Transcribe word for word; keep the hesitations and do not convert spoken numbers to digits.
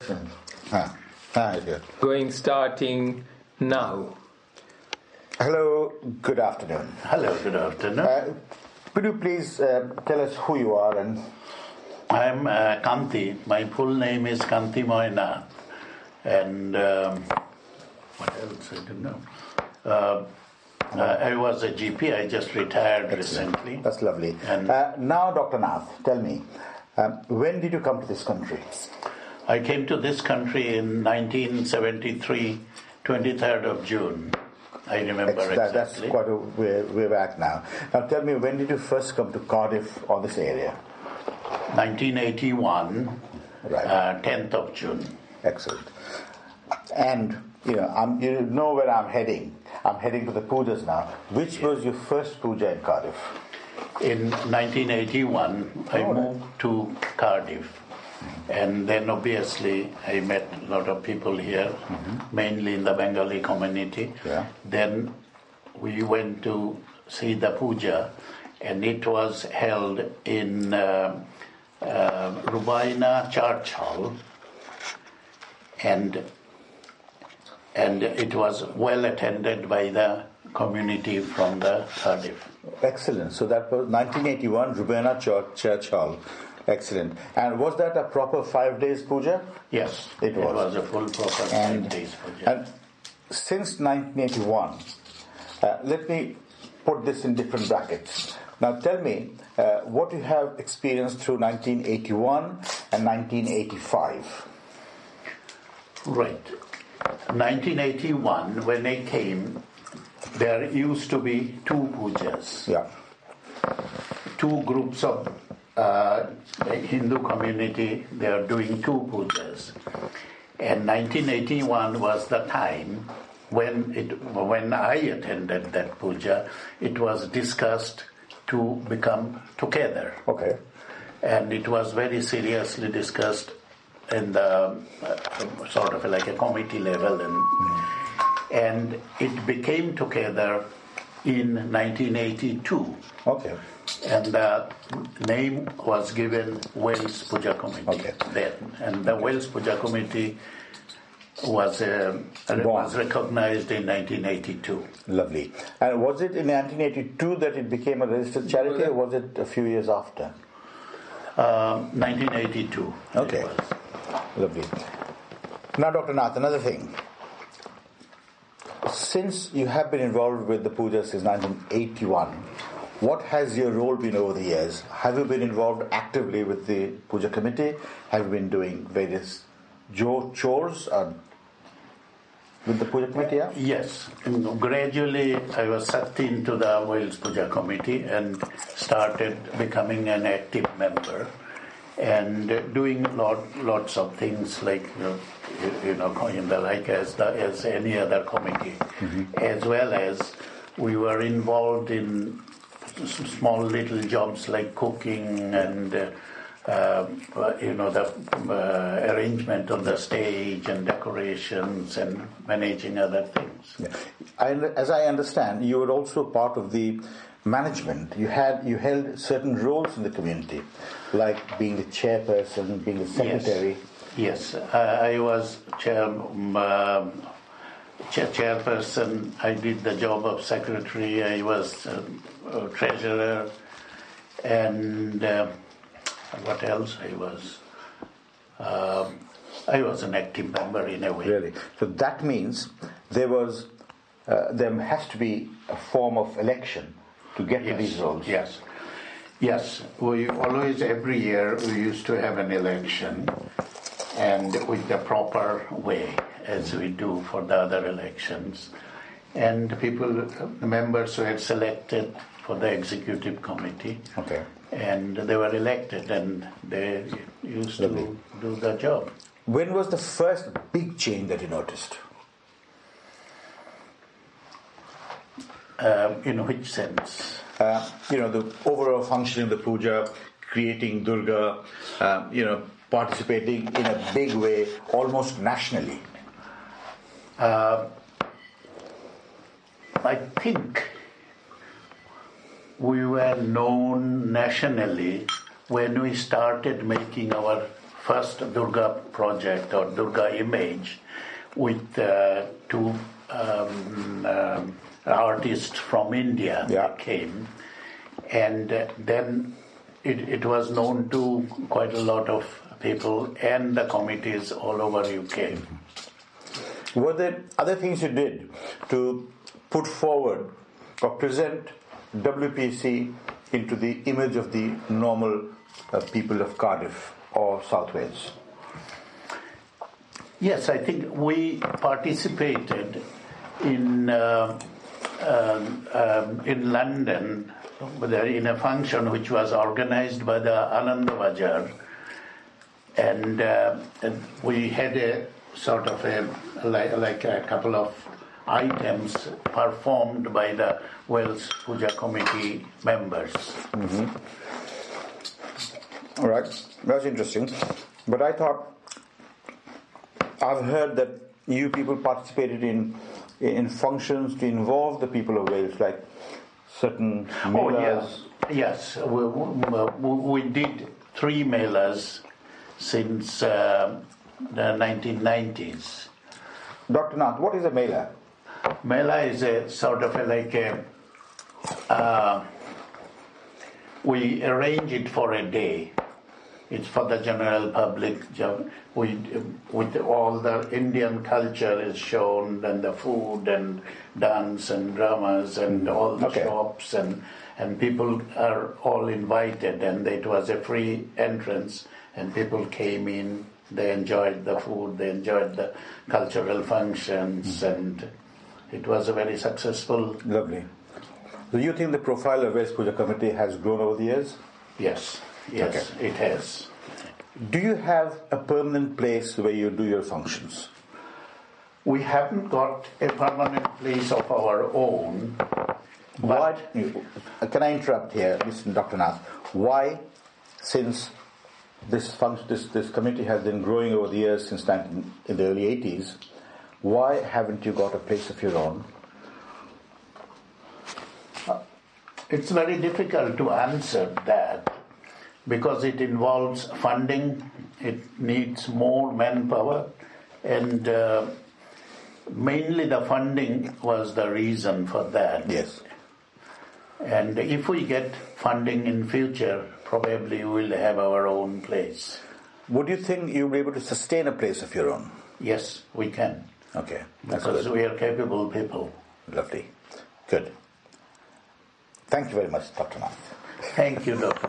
Ah, ah, good. Going starting now. Hello, good afternoon. Hello, good afternoon. Uh, could you please uh, tell us who you are? And I'm uh, Kanti. My full name is Kanti Moynath. And um, what else? I don't know. Uh, uh, I was a G P. I just retired Excellent. recently. That's lovely. And uh, now, Doctor Nath, tell me, um, when did you come to this country? I came to this country in nineteen seventy-three, twenty-third of June. I remember Ex- that, That's exactly. quite a way, way back now. Now, tell me, when did you first come to Cardiff or this area? nineteen eighty-one, Right. uh, tenth of June. Excellent. And, you know, I'm, you know where I'm heading. I'm heading to the pujas now. Which was your first puja in Cardiff? In nineteen eighty-one, I Oh, right. moved to Cardiff. And then obviously I met a lot of people here, mm-hmm. mainly in the Bengali community. Yeah. Then we went to see the puja, and it was held in uh, uh, Rubaina Church Hall, and and it was well attended by the community from the Cardiff. Excellent. So that was nineteen eighty-one, Rubaina Church, Church Hall. Excellent. And was that a proper five days puja? Yes, It it was. was, a full proper And, five days puja. and since nineteen eighty-one, uh, let me put this in different brackets. Now tell me uh, what you have experienced through nineteen eighty-one and nineteen eighty-five. Right. nineteen eighty-one, when I came, there used to be two pujas. Yeah. Two groups of uh, Hindu community, they are doing two pujas. And nineteen eighty-one was the time when it when I attended that puja, it was discussed to become together. Okay. And it was very seriously discussed in the uh, sort of like a committee level, and mm. and it became together in nineteen eighty-two. Okay. And the name was given Wales Puja Committee Okay. then. And the okay. Wales Puja Committee was uh, was recognized in nineteen eighty-two. Lovely. And was it in nineteen eighty-two that it became a registered charity, or was it a few years after? Um, nineteen eighty-two. Okay. Lovely. Now, Doctor Nath, another thing. Since you have been involved with the puja since nineteen eighty-one, what has your role been over the years? Have you been involved actively with the puja committee? Have you been doing various chores uh, with the puja committee? Yeah? Yes. Gradually, I was sucked into the Wales Puja Committee and started becoming an active member and doing lot, lots of things like, you know, you, you know in the like as, the, as any other committee, mm-hmm. as well as we were involved in small little jobs like cooking and uh, uh, you know the uh, arrangement of the stage and decorations and managing other things. Yeah. I, as I understand, you were also part of the management. You had you held certain roles in the community, like being the chairperson, being the secretary. Yes, yes. Uh, I was chair. Um, uh, Chair, chairperson, I did the job of secretary, I was uh, uh, treasurer, and uh, what else I was? Uh, I was an active member in a way. Really? So that means there was, uh, there has to be a form of election to get yes. to these roles. Yes, yes. We always, every year, we used to have an election, and with the proper way, as we do for the other elections. And people, the members were selected for the executive committee. Okay. And they were elected and they used Lovely. to do the job. When was the first big change that you noticed? Uh, in which sense? Uh, you know, the overall functioning of the puja, creating Durga, um, you know, participating in a big way, almost nationally. Uh, I think we were known nationally when we started making our first Durga project or Durga image with uh, two um, um, artists from India Yeah. that came. And uh, then it, it was known to quite a lot of people and the committees all over U K. Were there other things you did to put forward or present W P C into the image of the normal uh, people of Cardiff or South Wales? Yes, I think we participated in uh, um, um, in London in a function which was organized by the Anand Bajar, and, uh, and we had a sort of a like, like a couple of items performed by the Wales Puja Committee members. Mm-hmm. All right, that's interesting. But I thought, I've heard that you people participated in in functions to involve the people of Wales, like certain Oh, melas. yes. Yes, we, we, we did three melas since uh, the nineteen nineties. Doctor Nath, what is a mela? Mela is a sort of a, like a, uh, we arrange it for a day. It's for the general public. We, with all the Indian culture is shown, and the food and dance and dramas and all the Okay. shops, and, and people are all invited, and it was a free entrance, and people came in, they enjoyed the food, they enjoyed the cultural functions, mm. and it was a very successful. Lovely. Do you think the profile of Wales Puja Committee has grown over the years? Yes, yes, okay. It has. Do you have a permanent place where you do your functions? We haven't got a permanent place of our own. Why? Can I interrupt here, Mister Doctor Nath? Why, since this function, this this committee has been growing over the years since nineteen, in the early eighties, why haven't you got a place of your own? It's very difficult to answer that because it involves funding, it needs more manpower, and uh, mainly the funding was the reason for that. Yes. And if we get funding in future, probably we'll have our own place. Would you think you'll be able to sustain a place of your own? Yes, we can. Okay. That's because good. We are capable people. Lovely. Good. Thank you very much, Doctor Nath. Thank you, Doctor